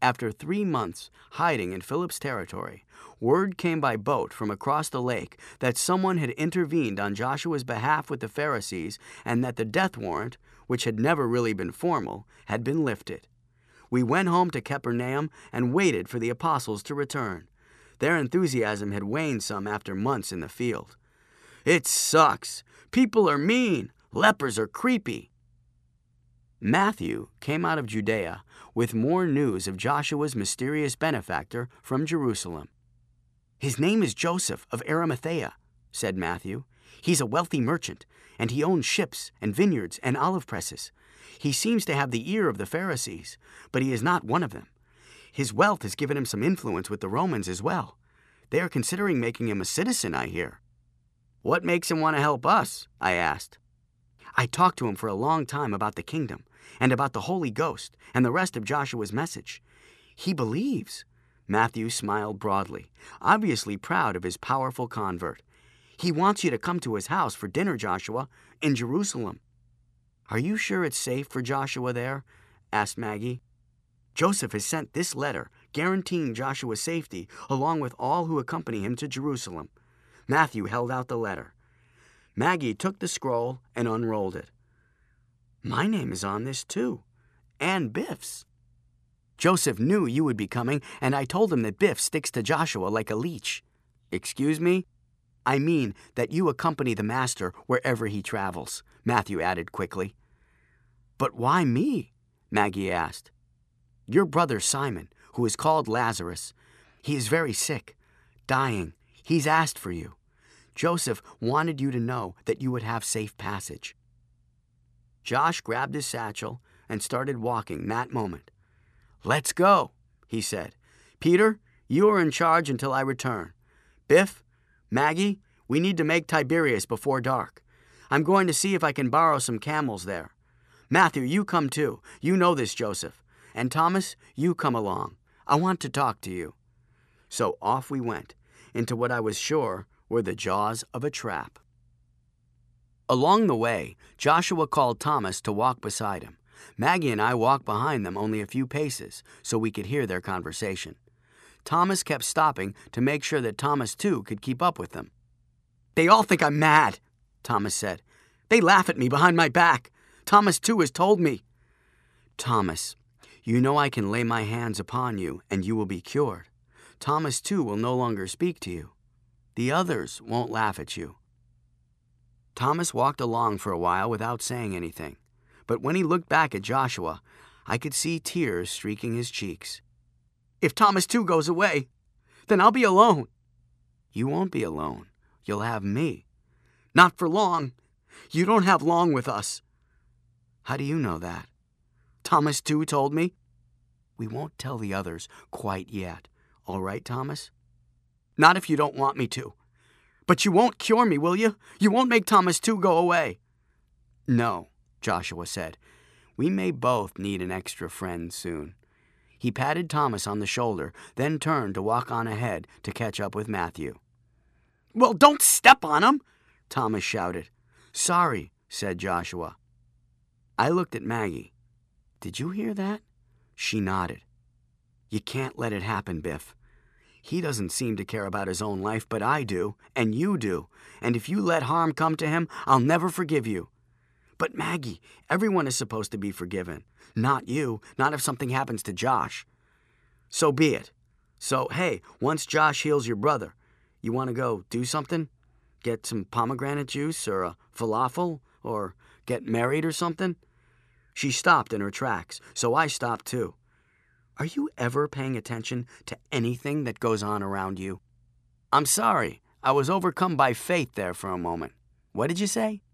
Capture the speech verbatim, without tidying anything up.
After three months hiding in Philip's territory, word came by boat from across the lake that someone had intervened on Joshua's behalf with the Pharisees and that the death warrant, which had never really been formal, had been lifted. We went home to Capernaum and waited for the apostles to return. Their enthusiasm had waned some after months in the field. "It sucks. People are mean. Lepers are creepy." Matthew came out of Judea with more news of Joshua's mysterious benefactor from Jerusalem. "His name is Joseph of Arimathea," said Matthew. "He's a wealthy merchant, and he owns ships and vineyards and olive presses. He seems to have the ear of the Pharisees, but he is not one of them. His wealth has given him some influence with the Romans as well. They are considering making him a citizen, I hear." "What makes him want to help us?" I asked. "I talked to him for a long time about the kingdom and about the Holy Ghost and the rest of Joshua's message. He believes." Matthew smiled broadly, obviously proud of his powerful convert. "He wants you to come to his house for dinner, Joshua, in Jerusalem." "Are you sure it's safe for Joshua there?" asked Maggie. "Joseph has sent this letter guaranteeing Joshua's safety along with all who accompany him to Jerusalem." Matthew held out the letter. Maggie took the scroll and unrolled it. "My name is on this too, and Biff's." "Joseph knew you would be coming, and I told him that Biff sticks to Joshua like a leech." "Excuse me?" "I mean that you accompany the master wherever he travels," Matthew added quickly. "But why me?" Maggie asked. "Your brother Simon, who is called Lazarus, he is very sick, dying. He's asked for you. Joseph wanted you to know that you would have safe passage." Josh grabbed his satchel and started walking that moment. "Let's go," he said. "Peter, you are in charge until I return. Biff, Maggie, we need to make Tiberias before dark. I'm going to see if I can borrow some camels there. Matthew, you come too. You know this, Joseph. And Thomas, you come along. I want to talk to you." So off we went, into what I was sure were the jaws of a trap. Along the way, Joshua called Thomas to walk beside him. Maggie and I walked behind them only a few paces so we could hear their conversation. Thomas kept stopping to make sure that Thomas, too, could keep up with them. "They all think I'm mad," Thomas said. "They laugh at me behind my back. Thomas, too, has told me." "Thomas, you know I can lay my hands upon you and you will be cured. Thomas, too, will no longer speak to you. The others won't laugh at you." Thomas walked along for a while without saying anything, but when he looked back at Joshua, I could see tears streaking his cheeks. "If Thomas too goes away, then I'll be alone." "You won't be alone. You'll have me." "Not for long. You don't have long with us." "How do you know that?" "Thomas too told me." "We won't tell the others quite yet. All right, Thomas?" "Not if you don't want me to. But you won't cure me, will you? You won't make Thomas too go away." "No," Joshua said. "We may both need an extra friend soon." He patted Thomas on the shoulder, then turned to walk on ahead to catch up with Matthew. "Well, don't step on him!" Thomas shouted. "Sorry," said Joshua. I looked at Maggie. "Did you hear that?" She nodded. "You can't let it happen, Biff. He doesn't seem to care about his own life, but I do, and you do. And if you let harm come to him, I'll never forgive you." "But Maggie, everyone is supposed to be forgiven. Not you, not if something happens to Josh." "So be it. So, hey, once Josh heals your brother, you want to go do something? Get some pomegranate juice or a falafel or get married or something?" She stopped in her tracks, so I stopped too. "Are you ever paying attention to anything that goes on around you?" "I'm sorry. I was overcome by faith there for a moment. What did you say?"